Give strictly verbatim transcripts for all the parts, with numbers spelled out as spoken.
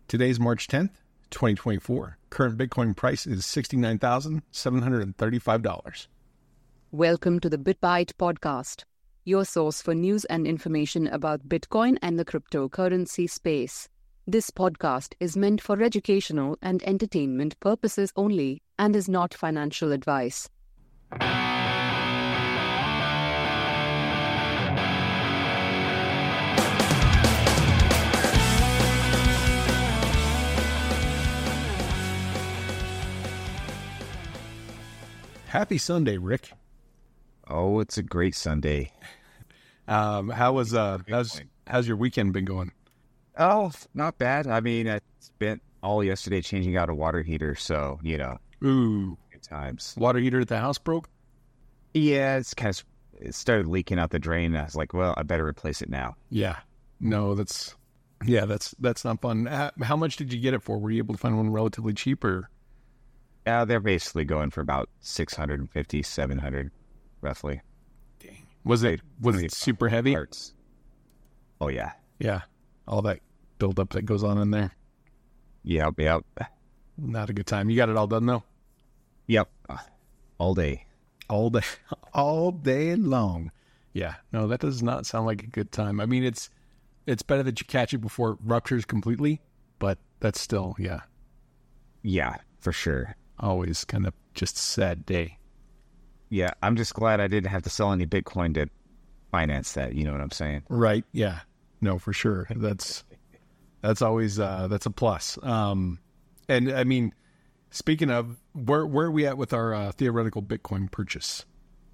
Today's March tenth, twenty twenty-four. Current Bitcoin price is sixty-nine thousand seven hundred thirty-five dollars. Welcome to the BitByte podcast, your source for news and information about Bitcoin and the cryptocurrency space. This podcast is meant for educational and entertainment purposes only and is not financial advice. Happy Sunday, Rick. Oh, it's a great Sunday. Um, how was uh, how's how's your weekend been going? Oh, not bad. I mean, I spent all yesterday changing out a water heater, so you know, Ooh, good times. Water heater at the house broke? Yeah, it's kind of it started leaking out the drain. I was like, well, I better replace it now. Yeah, no, that's yeah, that's that's not fun. How, how much did you get it for? Were you able to find one relatively cheap, or? Yeah, they're basically going for about six hundred fifty, seven hundred, roughly. Dang. Was it was it super heavy? Parts. Oh, yeah. Yeah. All that buildup that goes on in there. Yep, yep. Not a good time. You got it all done, though? Yep. Uh, all day. All day. All day long. Yeah. No, that does not sound like a good time. I mean, it's it's better that you catch it before it ruptures completely, but that's still, yeah. Yeah, for sure. Always kind of just sad day. Yeah, I'm just glad I didn't have to sell any Bitcoin to finance that. You know what I'm saying? Right. Yeah. No, for sure. That's that's always uh, that's a plus. Um, and I mean, speaking of, where where are we at with our uh, theoretical Bitcoin purchase?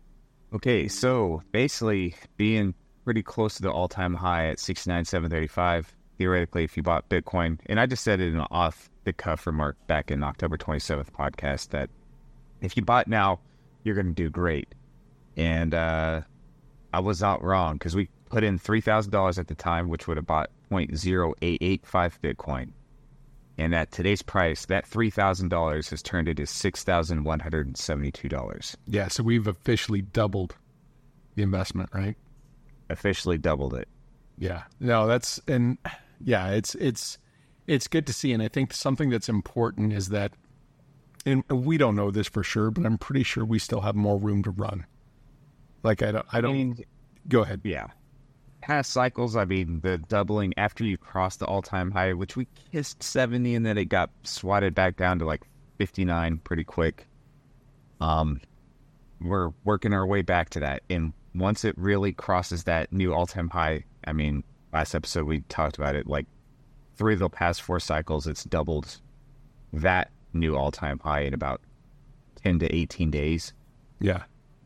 Okay, so basically being pretty close to the all-time high at sixty-nine thousand seven hundred thirty-five. Theoretically, if you bought Bitcoin, and I just said it in an off-the-cuff remark back in October twenty-seventh podcast that if you bought now, you're going to do great. And uh, I was not wrong because we put in three thousand dollars at the time, which would have bought zero point zero eight eight five Bitcoin. And at today's price, that three thousand dollars has turned into six thousand one hundred seventy-two dollars. Yeah, so we've officially doubled the investment, right? Officially doubled it. Yeah. No, that's, and yeah, it's, it's, it's good to see. And I think something that's important is that, and we don't know this for sure, but I'm pretty sure we still have more room to run. Like, I don't, I don't, I mean, go ahead. Yeah. Past cycles, I mean, the doubling after you cross the all-time high, which we kissed seventy and then it got swatted back down to like fifty-nine pretty quick. Um, we're working our way back to that. And once it really crosses that new all-time high, I mean, last episode we talked about it, like three of the past four cycles, it's doubled that new all-time high in about ten to eighteen days. Yeah.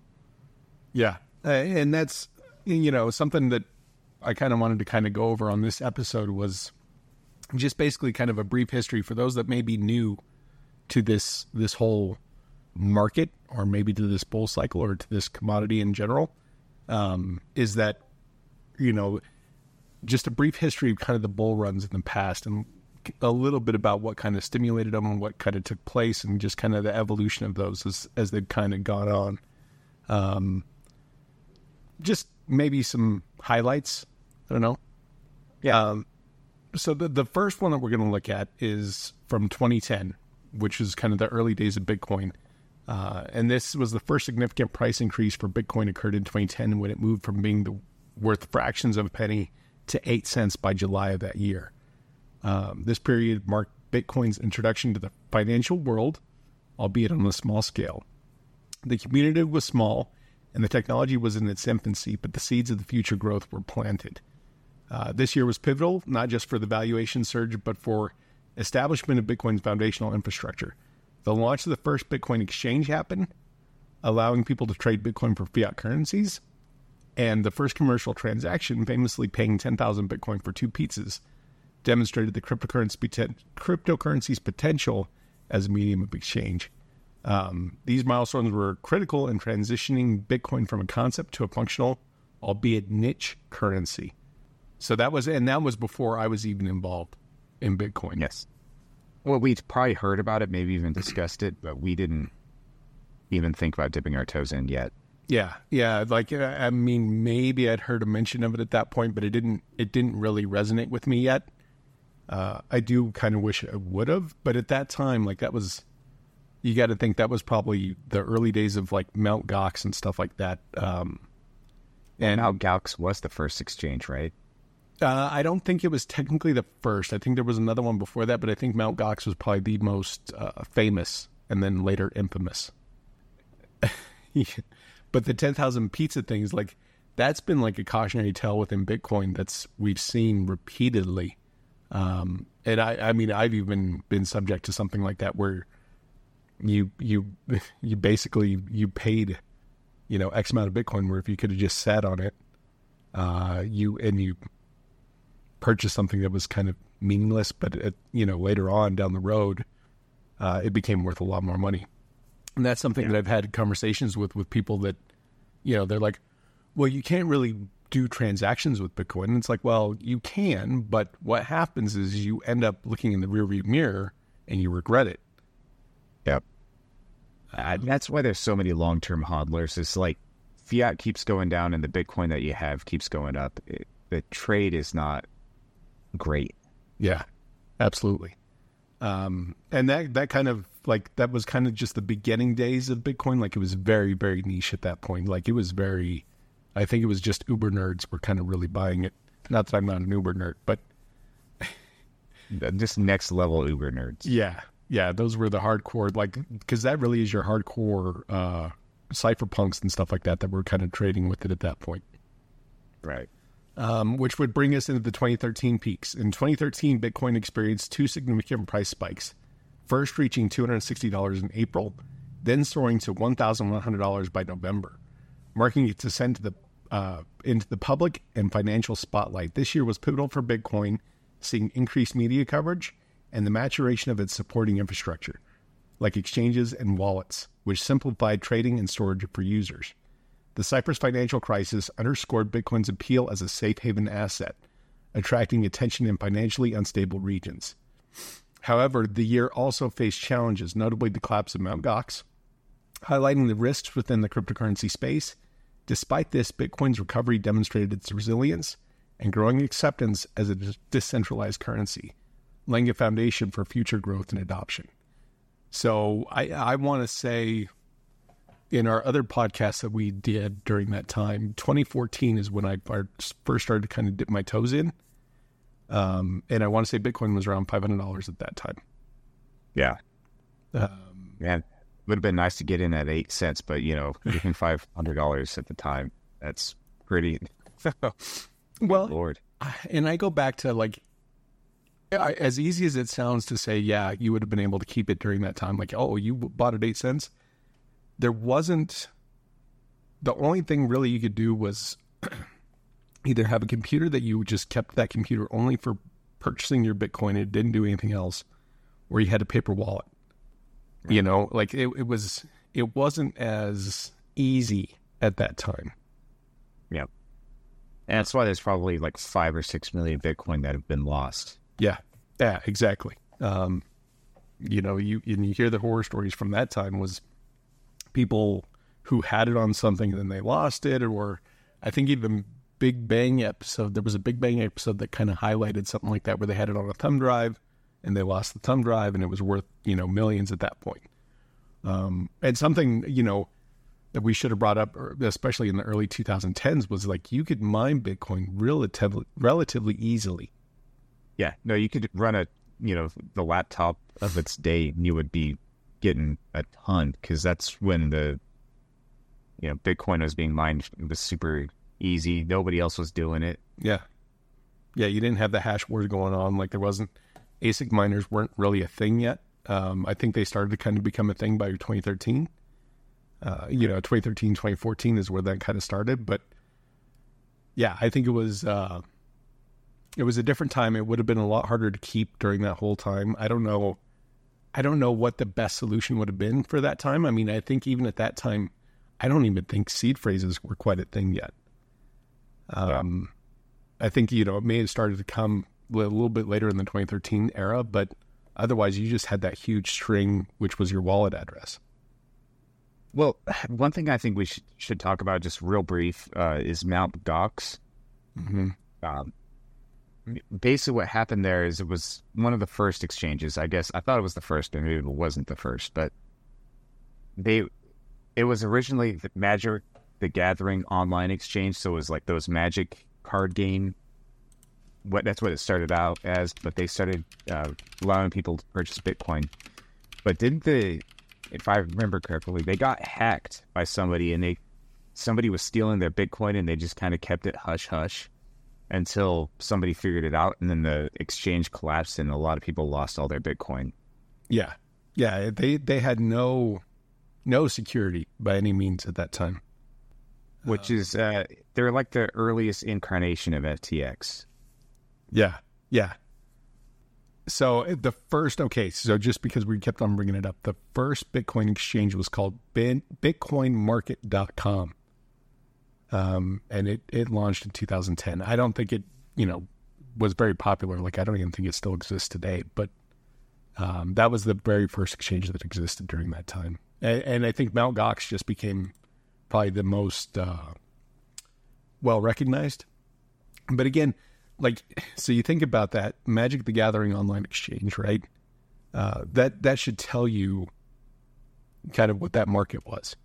Yeah. Uh, and that's, you know, something that I kind of wanted to kind of go over on this episode was just basically kind of a brief history for those that may be new to this, this whole market, or maybe to this bull cycle or to this commodity in general, um, is that, you know, just a brief history of kind of the bull runs in the past and a little bit about what kind of stimulated them and what kind of took place and just kind of the evolution of those as, as they've kind of gone on. Um, just maybe some highlights. I don't know. Yeah. Um, so the, the first one that we're going to look at is from twenty ten, which is kind of the early days of Bitcoin. Uh, and this was the first significant price increase for Bitcoin occurred in twenty ten when it moved from being the, worth fractions of a penny to eight cents by July of that year. Um, this period marked Bitcoin's introduction to the financial world, albeit on a small scale. The community was small, and the technology was in its infancy, but the seeds of the future growth were planted. Uh, this year was pivotal, not just for the valuation surge, but for establishment of Bitcoin's foundational infrastructure. The launch of the first Bitcoin exchange happened, allowing people to trade Bitcoin for fiat currencies, and the first commercial transaction, famously paying ten thousand Bitcoin for two pizzas, demonstrated the cryptocurrency, cryptocurrency's potential as a medium of exchange. Um, these milestones were critical in transitioning Bitcoin from a concept to a functional, albeit niche, currency. So that was, and that was before I was even involved in Bitcoin. Yes. Well, we'd probably heard about it, maybe even discussed it, but we didn't even think about dipping our toes in yet. Yeah, yeah. Like, I mean, maybe I'd heard a mention of it at that point, but it didn't. It didn't really resonate with me yet. Uh, I do kind of wish I would have, but at that time, like that was, you got to think that was probably the early days of like Mount Gox and stuff like that. Um, and Mount Gox was the first exchange, right? Uh, I don't think it was technically the first. I think there was another one before that, but I think Mount Gox was probably the most uh, famous and then later infamous. Yeah. But the ten thousand pizza thing is like, that's been like a cautionary tale within Bitcoin that's we've seen repeatedly. Um, and I, I mean, I've even been subject to something like that where you, you, you basically, you paid, you know, X amount of Bitcoin where if you could have just sat on it, uh, you, and you purchased something that was kind of meaningless, but it, you know, later on down the road, uh, it became worth a lot more money. And that's something yeah. that I've had conversations with, with people that, you know, they're like, well, you can't really do transactions with Bitcoin. And it's like, well, you can, but what happens is you end up looking in the rearview mirror and you regret it. Yep. Uh, that's why there's so many long-term hodlers. It's like fiat keeps going down and the Bitcoin that you have keeps going up. It, the trade is not great. Yeah, absolutely. Um, and that, that kind of like, that was kind of just the beginning days of Bitcoin. Like it was very, very niche at that point. Like it was very, I think it was just Uber nerds were kind of really buying it. Not that I'm not an Uber nerd, but just next level Uber nerds. Yeah. Yeah. Those were the hardcore, like, cause that really is your hardcore, uh, cypherpunks and stuff like that, that were kind of trading with it at that point. Right. Um, which would bring us into the twenty thirteen peaks. In twenty thirteen, Bitcoin experienced two significant price spikes, first reaching two hundred sixty dollars in April, then soaring to one thousand one hundred dollars by November, marking its ascent to the, uh, into the public and financial spotlight. This year was pivotal for Bitcoin, seeing increased media coverage and the maturation of its supporting infrastructure, like exchanges and wallets, which simplified trading and storage for users. The Cyprus financial crisis underscored Bitcoin's appeal as a safe haven asset, attracting attention in financially unstable regions. However, the year also faced challenges, notably the collapse of Mount Gox, highlighting the risks within the cryptocurrency space. Despite this, Bitcoin's recovery demonstrated its resilience and growing acceptance as a decentralized currency, laying a foundation for future growth and adoption. So I, I want to say, in our other podcasts that we did during that time, twenty fourteen is when I first started to kind of dip my toes in. Um, and I want to say Bitcoin was around five hundred dollars at that time. Yeah. Um, Man, it would have been nice to get in at eight cents, but, you know, even five hundred dollars at the time, that's pretty. Well, Lord. And I go back to like, I, as easy as it sounds to say, yeah, you would have been able to keep it during that time. Like, oh, you bought at eight cents. There wasn't, the only thing really you could do was either have a computer that you just kept that computer only for purchasing your Bitcoin. It didn't do anything else, or you had a paper wallet. Right. You know, like it, it was, it wasn't as easy at that time. Yep. And that's why there's probably like five or six million Bitcoin that have been lost. Yeah. Yeah, exactly. Um, you know, you, and you hear the horror stories from that time was people who had it on something and then they lost it, or I think even Big Bang episode, there was a Big Bang episode that kind of highlighted something like that where they had it on a thumb drive and they lost the thumb drive and it was worth, you know, millions at that point. Um, and something, you know, that we should have brought up, especially in the early twenty tens, was like you could mine Bitcoin relatively, relatively easily. Yeah, no, you could run a, you know, the laptop of its day and you would be getting a ton, because that's when the, you know, Bitcoin was being mined. It was super easy. Nobody else was doing it. Yeah. Yeah, you didn't have the hash wars going on. Like there wasn't, A S I C miners weren't really a thing yet. Um, I think they started to kind of become a thing by twenty thirteen. Uh, you know, twenty thirteen, twenty fourteen is where that kind of started. But yeah, I think it was, uh, it was a different time. It would have been a lot harder to keep during that whole time. I don't know. I don't know what the best solution would have been for that time. I mean, I think even at that time, I don't even think seed phrases were quite a thing yet. Um, yeah. I think, you know, it may have started to come a little bit later in the twenty thirteen era, but otherwise you just had that huge string, which was your wallet address. Well, one thing I think we should, should talk about, just real brief, uh, is Mount Gox. Mm-hmm. Um, basically what happened there is it was one of the first exchanges. I guess I thought it was the first, and maybe it wasn't the first, but they it was originally the Magic the Gathering online exchange, so it was like those Magic card game. What that's what it started out as, but they started uh, allowing people to purchase Bitcoin. But didn't they, if I remember correctly, they got hacked by somebody, and they somebody was stealing their Bitcoin, and they just kind of kept it hush hush until somebody figured it out, and then the exchange collapsed, and a lot of people lost all their Bitcoin. Yeah, yeah, they they had no no security by any means at that time. Which is uh, they're like the earliest incarnation of F T X. Yeah, yeah. So the first, okay, so just because we kept on bringing it up, the first Bitcoin exchange was called bitcoin market dot com. Um, and it, it launched in two thousand ten. I don't think it, you know, was very popular. Like, I don't even think it still exists today. But um, that was the very first exchange that existed during that time. And, and I think Mt. Gox just became probably the most uh, well-recognized. But again, like, so you think about that, Magic the Gathering online exchange, right? Uh, that that should tell you kind of what that market was.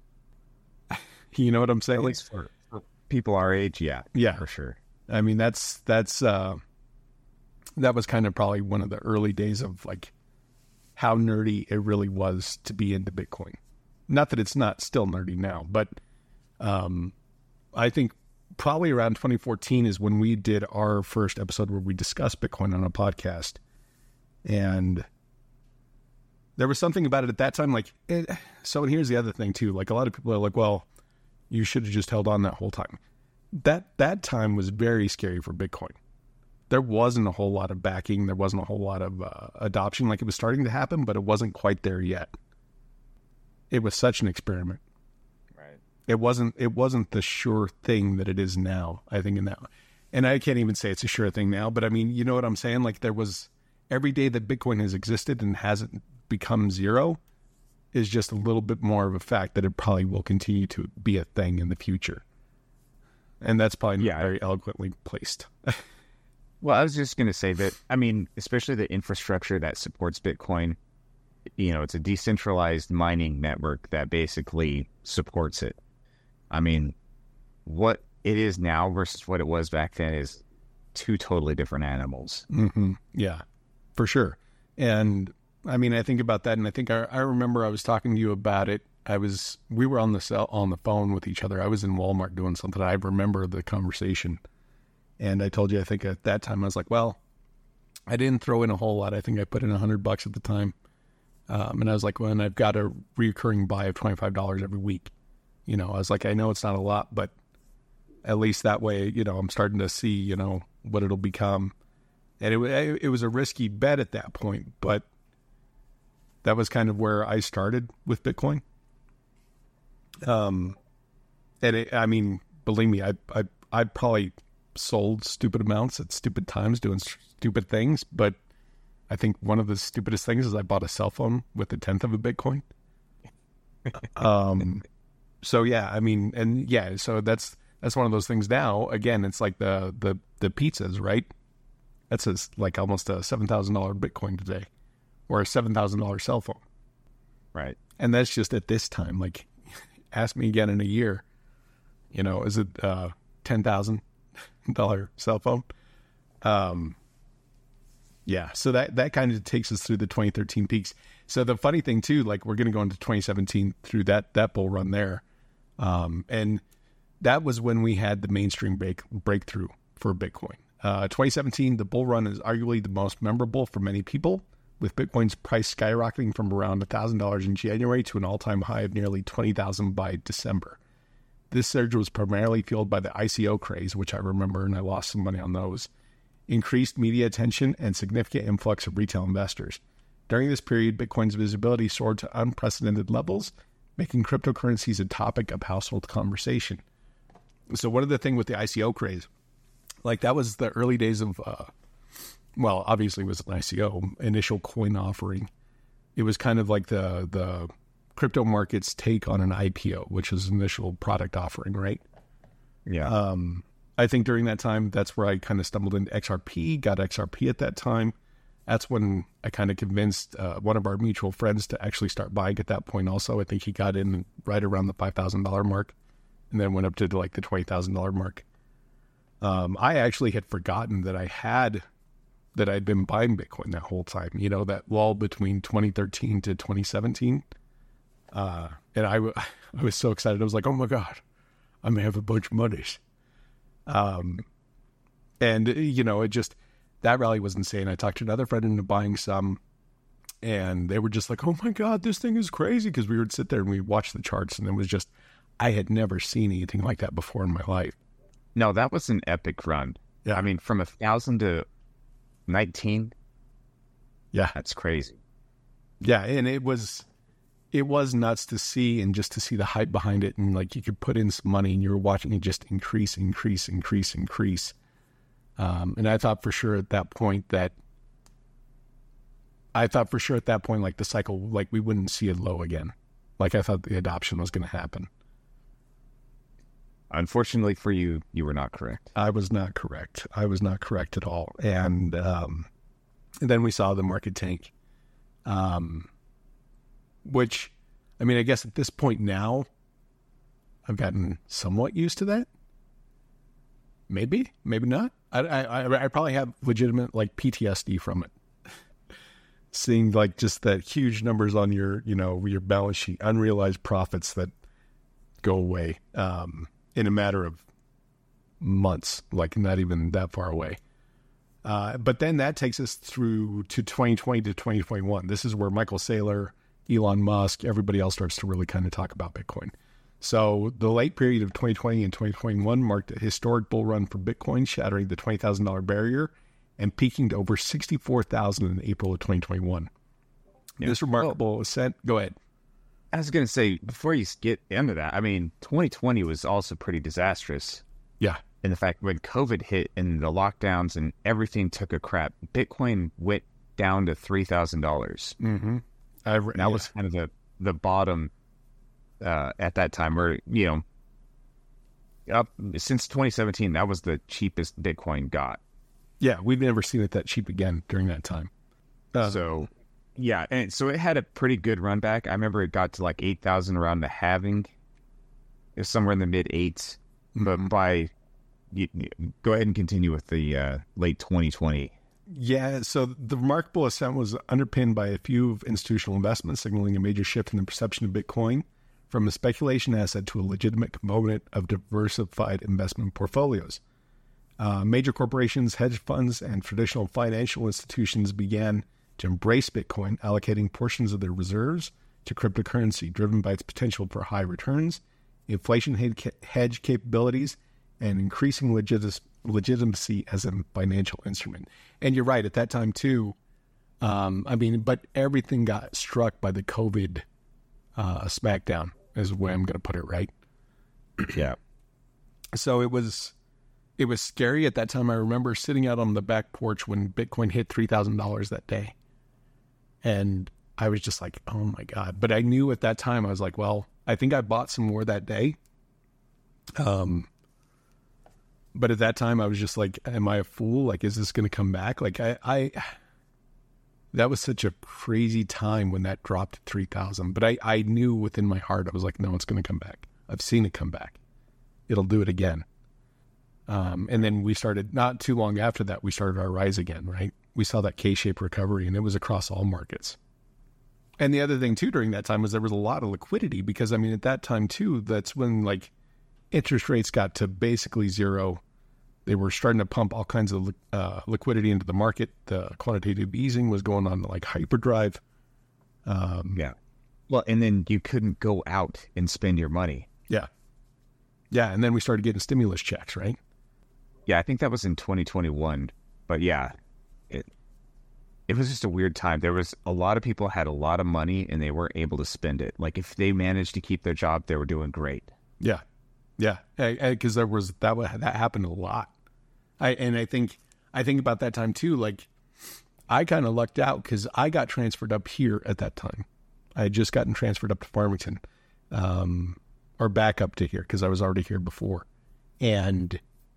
You know what I'm saying? At least for, for people our age, yeah. Yeah. For sure. I mean, that's, that's, uh, that was kind of probably one of the early days of, like, how nerdy it really was to be into Bitcoin. Not that it's not still nerdy now, but um, I think probably around twenty fourteen is when we did our first episode where we discussed Bitcoin on a podcast. And there was something about it at that time. Like, it, so and here's the other thing too. Like, a lot of people are like, well, you should have just held on that whole time. That, that time was very scary for Bitcoin. There wasn't a whole lot of backing. There wasn't a whole lot of uh, adoption. Like, it was starting to happen, but it wasn't quite there yet. It was such an experiment. It wasn't, it wasn't the sure thing that it is now, I think, in that. And I can't even say it's a sure thing now, but I mean, you know what I'm saying? Like, there was, every day that Bitcoin has existed and hasn't become zero is just a little bit more of a fact that it probably will continue to be a thing in the future. And that's probably yeah. not very eloquently placed. Well, I was just going to say that, I mean, especially the infrastructure that supports Bitcoin, you know, it's a decentralized mining network that basically supports it. I mean, what it is now versus what it was back then is two totally different animals. Mm-hmm. Yeah, for sure. And I mean, I think about that, and I think I, I remember I was talking to you about it. I was, we were on the cell, on the phone with each other. I was in Walmart doing something. I remember the conversation, and I told you, I think at that time I was like, well, I didn't throw in a whole lot. I think I put in a hundred bucks at the time, um, and I was like, well, and I've got a recurring buy of twenty-five dollars every week. You know, I was like, I know it's not a lot, but at least that way, you know, I'm starting to see, you know, what it'll become. And it, it was a risky bet at that point, but that was kind of where I started with Bitcoin. Um, and it, I mean, believe me, I, I, I probably sold stupid amounts at stupid times doing stupid things, but I think one of the stupidest things is I bought a cell phone with a tenth of a Bitcoin. um, So yeah, I mean, and yeah, so that's that's one of those things now. Again, it's like the the the pizzas, right? That's a, like almost a seven thousand dollar Bitcoin today, or a seven thousand dollar cell phone, right? And that's just at this time. Like, ask me again in a year, you know, is it uh, ten thousand dollar cell phone? Um, yeah. So that that kind of takes us through the twenty thirteen peaks. So the funny thing too, like, we're going to go into twenty seventeen through that that bull run there. Um, and that was when we had the mainstream break, breakthrough for Bitcoin. Uh, twenty seventeen, the bull run is arguably the most memorable for many people, with Bitcoin's price skyrocketing from around one thousand dollars in January to an all-time high of nearly twenty thousand dollars by December. This surge was primarily fueled by the I C O craze, which I remember, and I lost some money on those, increased media attention, and significant influx of retail investors. During this period, Bitcoin's visibility soared to unprecedented levels, making cryptocurrencies a topic of household conversation. So one of the things with the I C O craze, like, that was the early days of, uh, well, obviously it was an I C O, initial coin offering. It was kind of like the the crypto market's take on an I P O, which is initial product offering, right? Yeah. Um, I think during that time, that's where I kind of stumbled into X R P, got X R P at that time. That's when I kind of convinced uh, one of our mutual friends to actually start buying at that point also. I think he got in right around the five thousand dollars mark and then went up to like the twenty thousand dollars mark. Um, I actually had forgotten that I had, that I'd been buying Bitcoin that whole time, you know, that lull between twenty thirteen to twenty seventeen. Uh, and I, w- I was so excited. I was like, oh my God, I may have a bunch of monies. Um, and, you know, it just, that rally was insane. I talked to another friend into buying some, and they were just like, oh my God, this thing is crazy. Because we would sit there and we watched the charts, and it was just, I had never seen anything like that before in my life. No, that was an epic run. Yeah. I mean, from a thousand to nineteen. Yeah. That's crazy. Yeah. And it was, it was nuts to see, and just to see the hype behind it. And like, you could put in some money and you were watching it just increase, increase, increase, increase. Um, and I thought for sure at that point that, I thought for sure at that point, like the cycle, like we wouldn't see it low again. Like I thought the adoption was going to happen. Unfortunately for you, you were not correct. I was not correct. I was not correct at all. And, um, and then we saw the market tank, um, which, I mean, I guess at this point now, I've gotten somewhat used to that. Maybe, maybe not. I, I, I probably have legitimate like P T S D from it. Seeing like just that huge numbers on your, you know, your balance sheet, unrealized profits that go away um, in a matter of months, like not even that far away. Uh, but then that takes us through to twenty twenty to twenty twenty-one. This is where Michael Saylor, Elon Musk, everybody else starts to really kind of talk about Bitcoin. So the late period of twenty twenty and twenty twenty-one marked a historic bull run for Bitcoin, shattering the twenty thousand dollars barrier and peaking to over sixty-four thousand in April of twenty twenty-one. Yeah. This remarkable well, ascent. Go ahead. I was going to say, before you get into that, I mean, twenty twenty was also pretty disastrous. Yeah. In the fact, when COVID hit and the lockdowns and everything took a crap, Bitcoin went down to three thousand dollars. Mm-hmm. I, that yeah. was kind of the, the bottom uh, at that time, where, you know, up since twenty seventeen, that was the cheapest Bitcoin got. Yeah, we've never seen it that cheap again during that time. Uh, so, yeah, and so it had a pretty good run back. I remember it got to like eight thousand around the halving. It was somewhere in the mid eights. Mm-hmm. But by, you, you, go ahead and continue with the uh, late twenty twenty. Yeah, so the remarkable ascent was underpinned by a few of institutional investments, signaling a major shift in the perception of Bitcoin from a speculation asset to a legitimate component of diversified investment portfolios. Uh, major corporations, hedge funds, and traditional financial institutions began to embrace Bitcoin, allocating portions of their reserves to cryptocurrency, driven by its potential for high returns, inflation hedge capabilities, and increasing legit- legitimacy as a financial instrument. And you're right, at that time too, um, I mean, but everything got struck by the COVID uh, smackdown, is the way I'm going to put it, right? Yeah. So it was... It was scary at that time. I remember sitting out on the back porch when Bitcoin hit three thousand dollars that day. And I was just like, oh my God. But I knew at that time, I was like, well, I think I bought some more that day. Um, But at that time, I was just like, am I a fool? Like, is this going to come back? Like, I, I, that was such a crazy time when that dropped to three thousand. But I, I knew within my heart, I was like, no, it's going to come back. I've seen it come back. It'll do it again. Um, and then we started, not too long after that, we started our rise again, right? We saw that K-shaped recovery, and it was across all markets. And the other thing, too, during that time was there was a lot of liquidity because, I mean, at that time, too, that's when, like, interest rates got to basically zero. They were starting to pump all kinds of uh, liquidity into the market. The quantitative easing was going on like hyperdrive. Um, yeah. Well, and then you couldn't go out and spend your money. Yeah. Yeah, and then we started getting stimulus checks, right? Yeah, I think that was in twenty twenty-one. But yeah, it it was just a weird time. There was a lot of people had a lot of money and they weren't able to spend it. Like if they managed to keep their job, they were doing great. Yeah, yeah, because there was that that happened a lot. I and I think I think about that time too. Like I kind of lucked out because I got transferred up here at that time. I had just gotten transferred up to Farmington, um, or back up to here because I was already here before, and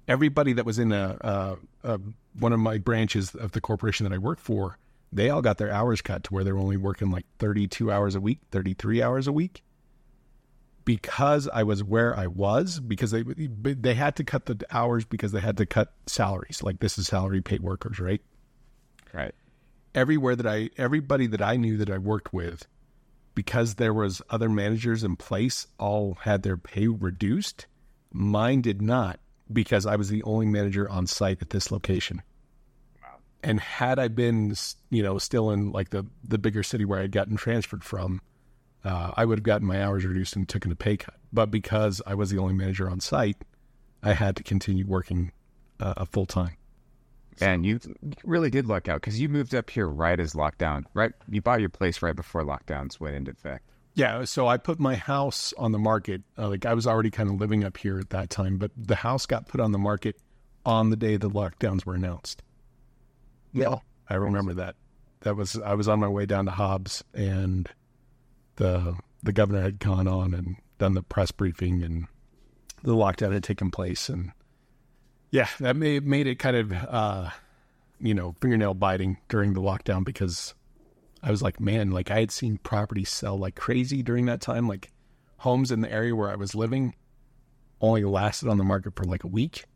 everybody that was in a, a, a one of my branches of the corporation that I work for, they all got their hours cut to where they were only working like thirty-two hours a week, thirty-three hours a week. Because I was where I was, because they they had to cut the hours because they had to cut salaries. Like this is salary paid workers, right? Right. Everywhere that I, everybody that I knew that I worked with, because there was other managers in place, all had their pay reduced. Mine did not, because I was the only manager on site at this location. Wow. And had I been, you know, still in like the, the bigger city where I'd gotten transferred from, uh, I would have gotten my hours reduced and taken a pay cut. But because I was the only manager on site, I had to continue working uh, full time. And you really did luck out because you moved up here right as lockdown, right? You bought your place right before lockdowns went into effect. Yeah, so I put my house on the market. Uh, like I was already kind of living up here at that time, but the house got put on the market on the day the lockdowns were announced. Yeah, I remember that. That was I was on my way down to Hobbs, and the the governor had gone on and done the press briefing, and the lockdown had taken place, and yeah, that made made it kind of uh, you know fingernail biting during the lockdown because I was like, man, like I had seen properties sell like crazy during that time. Like homes in the area where I was living only lasted on the market for like a week.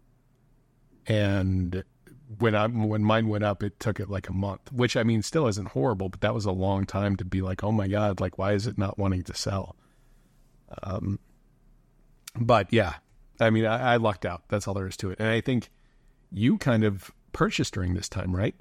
And when I, when mine went up, it took it like a month, which I mean, still isn't horrible, but that was a long time to be like, oh my God, like, why is it not wanting to sell? Um, but yeah, I mean, I, I lucked out. That's all there is to it. And I think you kind of purchased during this time, right?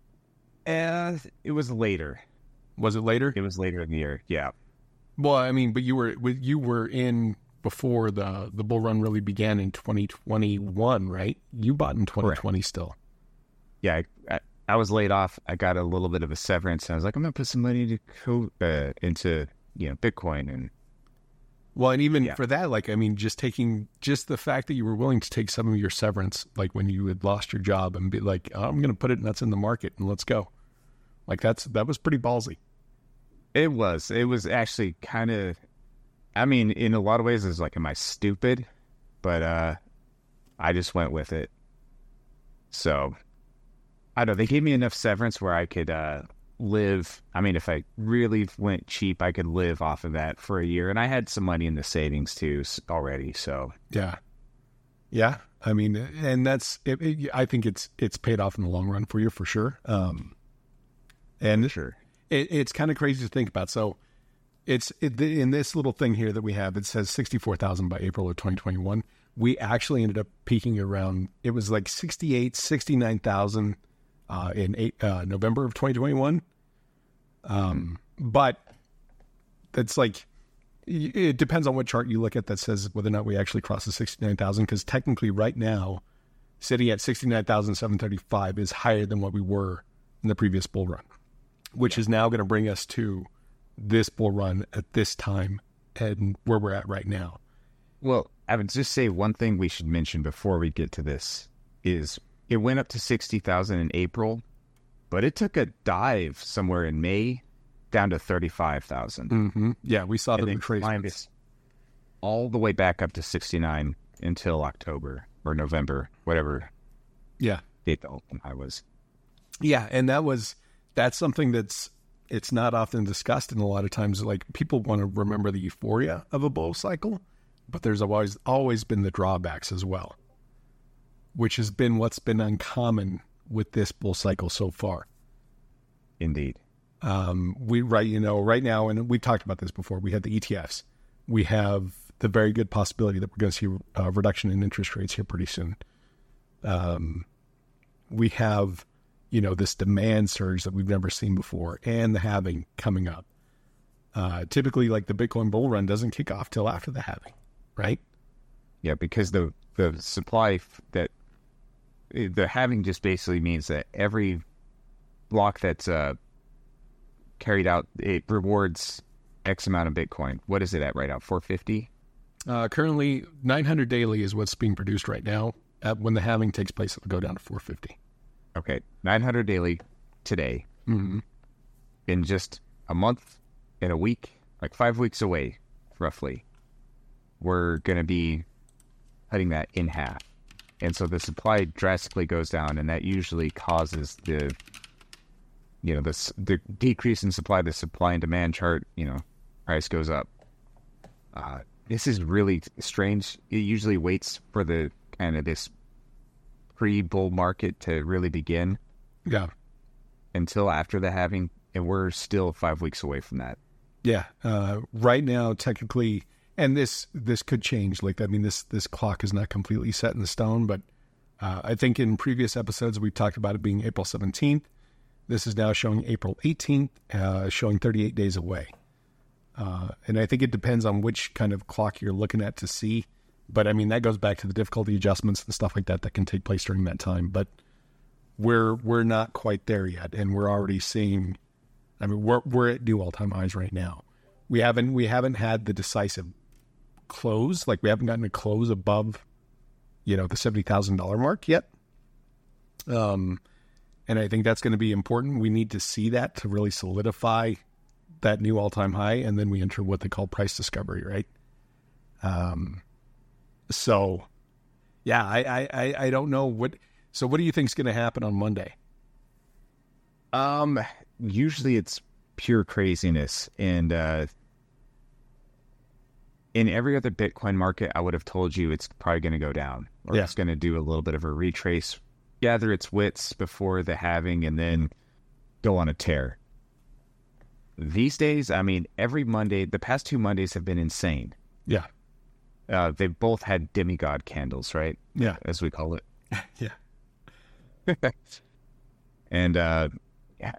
Uh, it was later. Was it later? It was later in the year. Yeah. Well, I mean, but you were you were in before the the bull run really began in twenty twenty-one, right? You bought in twenty twenty. Correct. Still. Yeah, I, I, I was laid off. I got a little bit of a severance. And I was like, I'm gonna put some money to co- uh, into you know Bitcoin and. Well, and even yeah. for that, like, I mean, just taking, just the fact that you were willing to take some of your severance, like when you had lost your job and be like, oh, I'm going to put it nuts in the market and let's go. Like that's, that was pretty ballsy. It was, it was actually kind of, I mean, in a lot of ways, it's like, am I stupid? But uh, I just went with it. So, I don't know, they gave me enough severance where I could uh, live. I mean, if I really went cheap, I could live off of that for a year. And I had some money in the savings too already. So, yeah. Yeah. I mean, and that's, it, it, I think it's, it's paid off in the long run for you for sure. Um, and sure. It, it's kind of crazy to think about. So it's it, in this little thing here that we have, it says sixty-four thousand by April of twenty twenty-one. We actually ended up peaking around, it was like sixty-eight, sixty-nine thousand uh, in eight, uh, November of twenty twenty-one. Um, but it's like, it depends on what chart you look at that says whether or not we actually cross the sixty-nine thousand, because technically right now, sitting at sixty-nine thousand seven hundred thirty-five is higher than what we were in the previous bull run, which yeah. is now going to bring us to this bull run at this time and where we're at right now. Well, I would just say one thing we should mention before we get to this is it went up to sixty thousand in April, but it took a dive somewhere in May down to thirty-five thousand. Mm-hmm. Yeah, we saw the crazy all the way back up to sixty-nine until October or November, whatever. Yeah, date the open high was. Yeah, and that was that's something that's it's not often discussed, and a lot of times, like people want to remember the euphoria of a bull cycle, but there's always always been the drawbacks as well, which has been what's been uncommon with this bull cycle so far. Indeed. Um, we right, you know, right now, and we talked about this before. We had the E T Fs. We have the very good possibility that we're going to see a reduction in interest rates here pretty soon. Um, we have, you know, this demand surge that we've never seen before, and the halving coming up. Uh, typically, like the Bitcoin bull run doesn't kick off till after the halving, right? Yeah, because the the supply that the halving just basically means that every block that's uh, carried out, it rewards X amount of Bitcoin. What is it at right now? four fifty? Uh, currently, nine hundred daily is what's being produced right now. Uh, when the halving takes place, it'll go down to four fifty. Okay, nine hundred daily today. Mm-hmm. In just a month, in a week, like five weeks away, roughly, we're going to be cutting that in half. And so the supply drastically goes down, and that usually causes the, you know, the, the decrease in supply, the supply and demand chart, you know, price goes up. Uh, this is really strange. It usually waits for the kind of this pre-bull market to really begin. Yeah. Until after the halving, and we're still five weeks away from that. Yeah. Uh, right now, technically, and this this could change. Like, I mean, this this clock is not completely set in stone, but uh, I think in previous episodes we've talked about it being April seventeenth. This is now showing April eighteenth, uh, showing thirty-eight days away. Uh, and I think it depends on which kind of clock you're looking at to see. But I mean, that goes back to the difficulty adjustments and stuff like that that can take place during that time. But we're we're not quite there yet, and we're already seeing. I mean, we're we're at new all-time highs right now. We haven't we haven't had the decisive close, like we haven't gotten a close above, you know, the seventy thousand dollar mark yet. Um, and I think that's going to be important. We need to see that to really solidify that new all-time high, and then we enter what they call price discovery, right? Um, so yeah, I I I don't know what. So what do you think is going to happen on Monday? Um. Usually it's pure craziness. And uh, in every other Bitcoin market, I would have told you it's probably going to go down. Or yeah. It's going to do a little bit of a retrace, gather its wits before the halving, and then go on a tear. These days, I mean, every Monday, the past two Mondays have been insane. Yeah. Uh, they've both had demigod candles, right? Yeah. As we call it. Yeah. And, uh, yeah.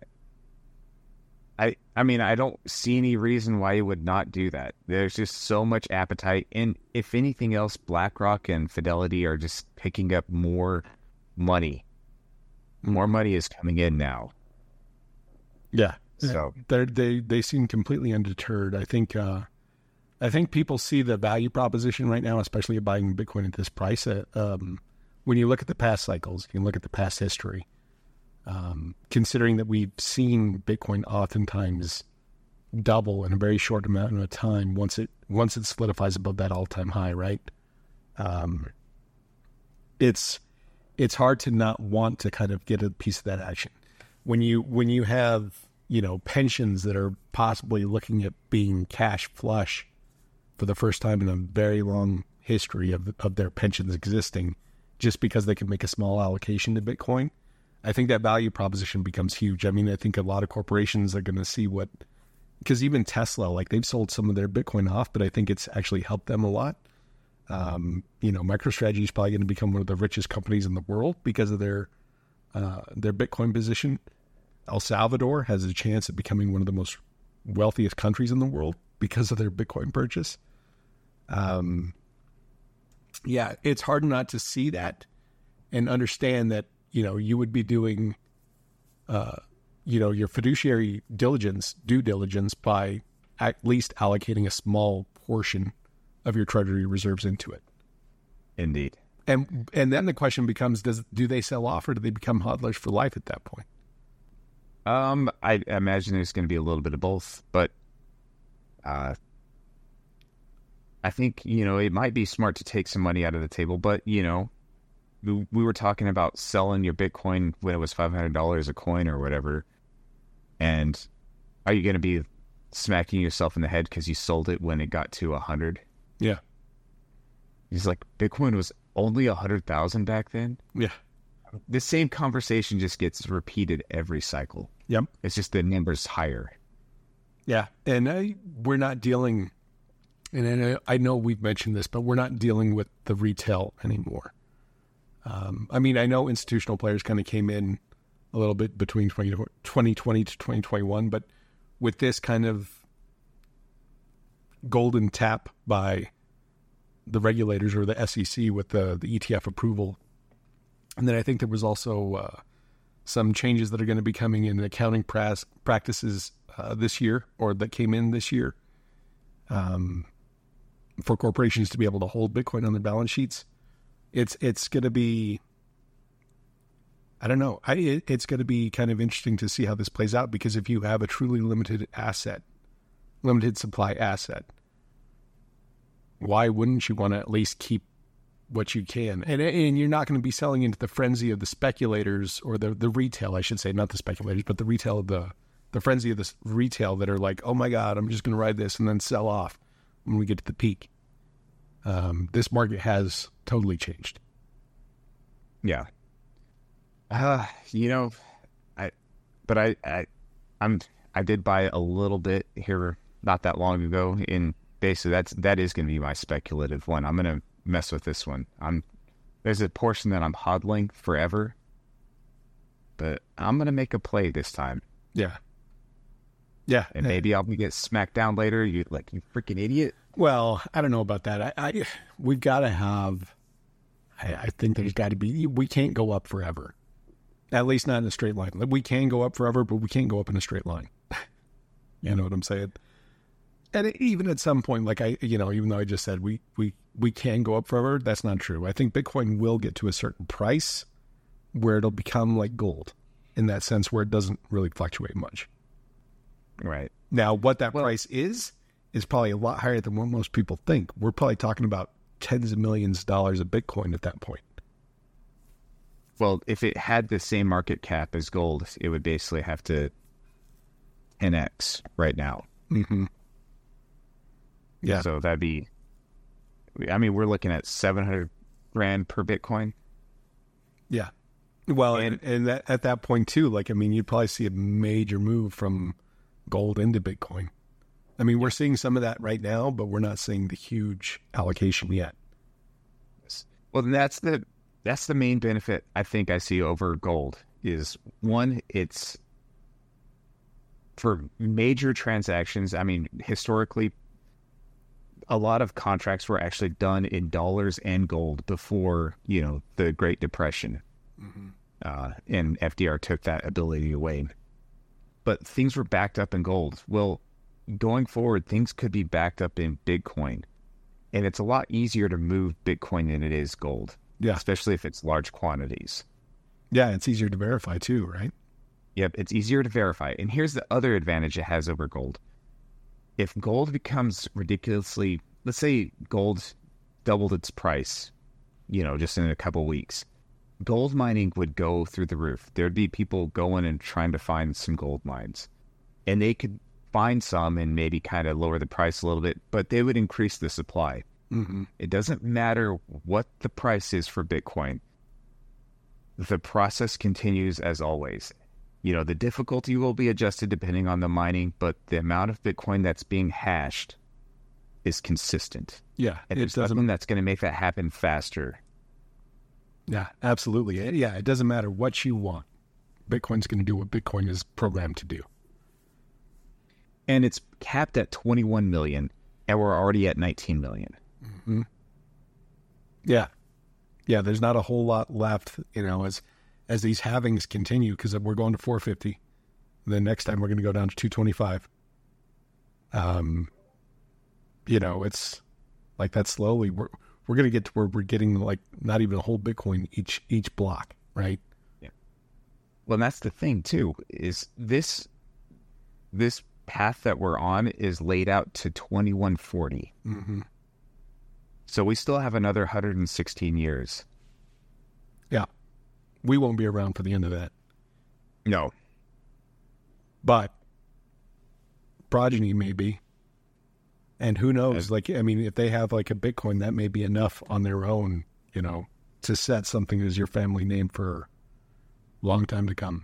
I, I mean, I don't see any reason why you would not do that. There's just so much appetite. And if anything else, BlackRock and Fidelity are just picking up more money. More money is coming in now. Yeah. So they they they seem completely undeterred. I think uh, I think people see the value proposition right now, especially of buying Bitcoin at this price. Uh, um, when you look at the past cycles, you can look at the past history. Um, considering that we've seen Bitcoin oftentimes double in a very short amount of time once it once it solidifies above that all-time high, right? Um, it's it's hard to not want to kind of get a piece of that action. When you when you have, you know, pensions that are possibly looking at being cash flush for the first time in a very long history of of their pensions existing, just because they can make a small allocation to Bitcoin, I think that value proposition becomes huge. I mean, I think a lot of corporations are going to see what, because even Tesla, like they've sold some of their Bitcoin off, but I think it's actually helped them a lot. Um, you know, MicroStrategy is probably going to become one of the richest companies in the world because of their uh, their Bitcoin position. El Salvador has a chance at becoming one of the most wealthiest countries in the world because of their Bitcoin purchase. Um, yeah, it's hard not to see that and understand that, you know, you would be doing, uh, you know, your fiduciary diligence, due diligence by at least allocating a small portion of your treasury reserves into it. Indeed. And and then the question becomes, does do they sell off or do they become hodlers for life at that point? Um, I imagine there's going to be a little bit of both, but uh, I think, you know, it might be smart to take some money out of the table, but, you know, we, we were talking about selling your Bitcoin when it was five hundred dollars a coin or whatever. And are you going to be smacking yourself in the head because you sold it when it got to a hundred? Yeah. He's like, Bitcoin was only a hundred thousand back then. Yeah. The same conversation just gets repeated every cycle. Yep. It's just the numbers higher. Yeah. And I, we're not dealing, and I know, I know we've mentioned this, but we're not dealing with the retail anymore. Um, I mean, I know institutional players kind of came in a little bit between twenty twenty to twenty twenty-one, but with this kind of golden tap by the regulators or the S E C with the, the E T F approval, and then I think there was also uh, some changes that are going to be coming in accounting pras- practices uh, this year, or that came in this year, um, for corporations to be able to hold Bitcoin on their balance sheets. It's it's going to be, I don't know, I, it, it's going to be kind of interesting to see how this plays out, because if you have a truly limited asset, limited supply asset, why wouldn't you want to at least keep what you can. And and you're not going to be selling into the frenzy of the speculators or the, the retail, I should say, not the speculators, but the retail of the, the frenzy of the retail that are like, oh my God, I'm just going to ride this and then sell off when we get to the peak. Um, this market has totally changed. Yeah. Uh, you know, I, but I, I, I'm, I did buy a little bit here not that long ago. In basically, that's that is going to be my speculative one. I'm going to mess with this one. I'm there's a portion that I'm hodling forever, but I'm going to make a play this time. Yeah. Yeah, and maybe I'll get smacked down later. You like you freaking idiot. Well, I don't know about that. I, I we've got to have. I, I think there's got to be. We can't go up forever. At least not in a straight line. We can go up forever, but we can't go up in a straight line. You know what I'm saying? And even at some point, like I, you know, even though I just said we we we can go up forever, that's not true. I think Bitcoin will get to a certain price where it'll become like gold, in that sense, where it doesn't really fluctuate much. Right. Now, what that well, price is, is probably a lot higher than what most people think. We're probably talking about tens of millions of dollars of Bitcoin at that point. Well, if it had the same market cap as gold, it would basically have to ten x right now. Mm-hmm. Yeah. So that'd be, I mean, we're looking at seven hundred grand per Bitcoin. Yeah. Well, and, and, and that, at that point too, like, I mean, you'd probably see a major move from gold into Bitcoin. I mean, we're seeing some of that right now, but we're not seeing the huge allocation yet. Well, that's the that's the main benefit I think I see over gold is, one, it's for major transactions. I mean, historically, a lot of contracts were actually done in dollars and gold before, you know, the Great Depression. Mm-hmm. Uh, and F D R took that ability away. But things were backed up in gold. Well, going forward, things could be backed up in Bitcoin. And it's a lot easier to move Bitcoin than it is gold. Yeah. Especially if it's large quantities. Yeah, it's easier to verify too, right? Yep, it's easier to verify. And here's the other advantage it has over gold. If gold becomes ridiculously, let's say gold doubled its price, you know, just in a couple weeks, gold mining would go through the roof. There'd be people going and trying to find some gold mines. And they could find some and maybe kind of lower the price a little bit, but they would increase the supply. Mm-hmm. It doesn't matter what the price is for Bitcoin. The process continues as always. You know, the difficulty will be adjusted depending on the mining, but the amount of Bitcoin that's being hashed is consistent. Yeah. And there's nothing that's going to make that happen faster. Yeah, absolutely. Yeah, it doesn't matter what you want. Bitcoin's going to do what Bitcoin is programmed to do. And it's capped at twenty-one million, and we're already at nineteen million. Mm-hmm. Yeah. Yeah, there's not a whole lot left, you know, as as these halvings continue, because we're going to four fifty. Then next time we're going to go down to two twenty-five. Um, you know, it's like that slowly. We're we're going to get to where we're getting like not even a whole Bitcoin each each block, right? Yeah. Well, and that's the thing too, is this this path that we're on is laid out to twenty-one forty. Mm-hmm. So we still have another one hundred sixteen years. Yeah. We won't be around for the end of that. No. But progeny may be. And who knows? Like, I mean, if they have like a Bitcoin, that may be enough on their own, you know, to set something as your family name for a long time to come.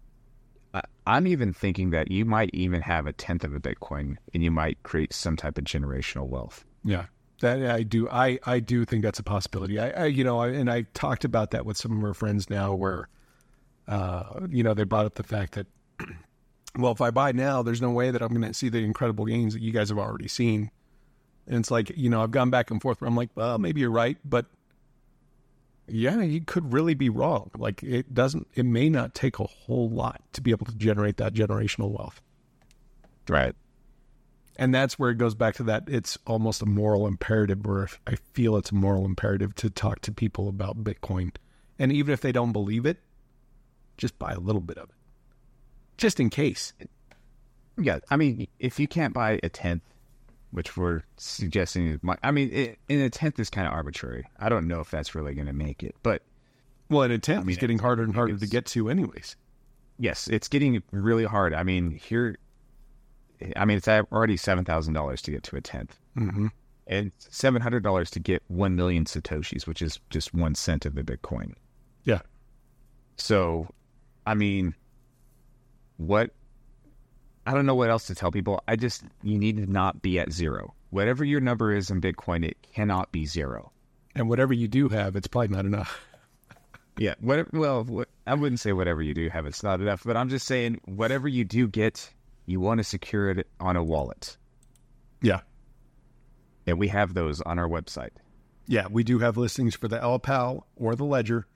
I'm even thinking that you might even have a tenth of a Bitcoin and you might create some type of generational wealth. Yeah, that I do. I, I do think that's a possibility. I, I you know, I, and I talked about that with some of our friends now where, uh, you know, they brought up the fact that, well, if I buy now, there's no way that I'm going to see the incredible gains that you guys have already seen. And it's like, you know, I've gone back and forth where I'm like, well, maybe you're right, but yeah, you could really be wrong. Like it doesn't, it may not take a whole lot to be able to generate that generational wealth. Right. And that's where it goes back to that. It's almost a moral imperative, where I feel it's a moral imperative to talk to people about Bitcoin. And even if they don't believe it, just buy a little bit of it. Just in case. Yeah. I mean, if you can't buy a tenth, which we're suggesting is my, I mean, it, in a tenth is kind of arbitrary. I don't know if that's really going to make it, but well, an tenth I mean, is getting harder and harder it's, to get to, anyways. Yes, it's getting really hard. I mean, here, I mean, it's already seven thousand dollars to get to a tenth, mm-hmm. and seven hundred dollars to get one million satoshis, which is just one cent of the Bitcoin. Yeah. So, I mean, what? I don't know what else to tell people. I just, you need to not be at zero. Whatever your number is in Bitcoin, it cannot be zero. And whatever you do have, it's probably not enough. Yeah. Whatever, well, what, I wouldn't say whatever you do have, it's not enough, but I'm just saying whatever you do get, you want to secure it on a wallet. Yeah. And we have those on our website. Yeah, we do have listings for the L P A L or the Ledger.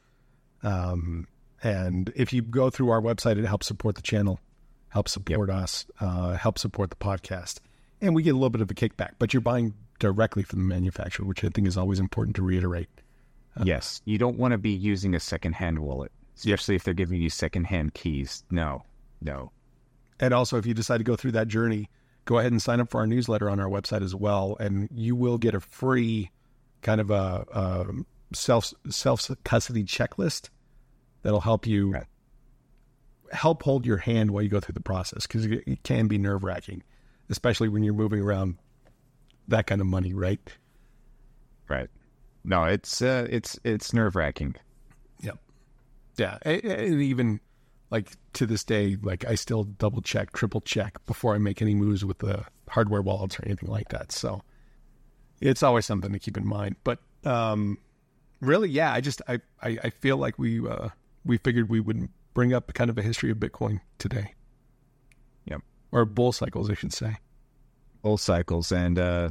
Um, and if you go through our website, it helps support the channel. Help support yep. us, uh, help support the podcast. And we get a little bit of a kickback, but you're buying directly from the manufacturer, which I think is always important to reiterate. Uh, yes. You don't want to be using a secondhand wallet, especially if they're giving you secondhand keys. No, no. And also, if you decide to go through that journey, go ahead and sign up for our newsletter on our website as well. And you will get a free kind of a, a self, self-custody checklist that'll help you right. help hold your hand while you go through the process, because it can be nerve-wracking, especially when you're moving around that kind of money, right? Right. No, it's uh, it's it's nerve-wracking. Yeah, yeah, and, and even like to this day, like I still double check, triple check before I make any moves with the hardware wallets or anything like that. So it's always something to keep in mind. But um, really, yeah, I just I I, I feel like we uh, we figured we would bring up kind of a history of Bitcoin today. Yep. Or bull cycles, I should say. Bull cycles. And uh,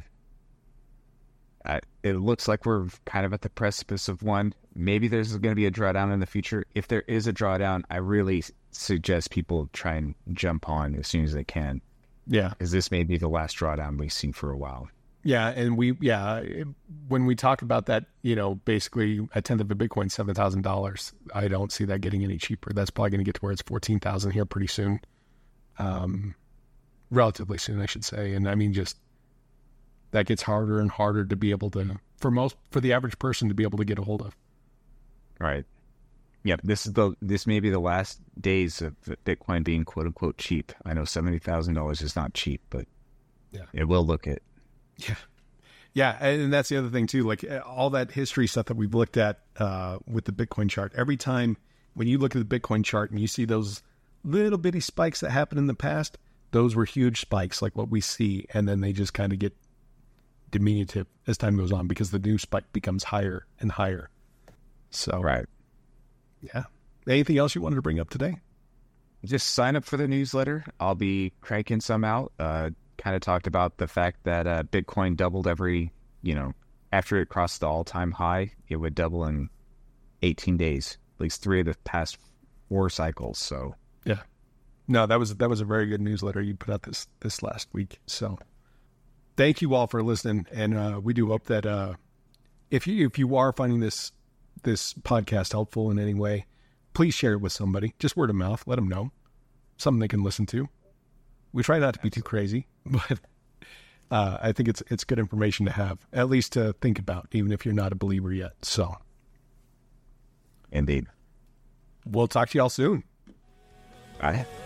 I, it looks like we're kind of at the precipice of one. Maybe there's going to be a drawdown in the future. If there is a drawdown, I really suggest people try and jump on as soon as they can. Yeah. Because this may be the last drawdown we've seen for a while. Yeah, and we, yeah, when we talk about that, you know, basically a tenth of a Bitcoin, seven thousand dollars, I don't see that getting any cheaper. That's probably going to get to where it's fourteen thousand here pretty soon. Um, relatively soon, I should say. And I mean, just that gets harder and harder to be able to, for most, for the average person to be able to get a hold of. Right. Yep. This is the, this may be the last days of Bitcoin being quote unquote cheap. I know seventy thousand dollars is not cheap, but yeah, it will look it. Yeah. Yeah. And that's the other thing too, like all that history stuff that we've looked at uh, with the Bitcoin chart. Every time when you look at the Bitcoin chart and you see those little bitty spikes that happened in the past, those were huge spikes like what we see. And then they just kind of get diminutive as time goes on because the new spike becomes higher and higher. So, right. Yeah. Anything else you wanted to bring up today? Just sign up for the newsletter. I'll be cranking some out. Uh, kind of talked about the fact that uh, Bitcoin doubled every, you know, after it crossed the all-time high, it would double in eighteen days, at least three of the past four cycles. So yeah, no, that was that was a very good newsletter you put out this this last week. So thank you all for listening, and uh, we do hope that uh, if you if you are finding this this podcast helpful in any way, please share it with somebody. Just word of mouth, let them know, something they can listen to. We try not to be too crazy, but uh, I think it's it's good information to have, at least to think about, even if you're not a believer yet. So, indeed. We'll talk to y'all soon. Bye.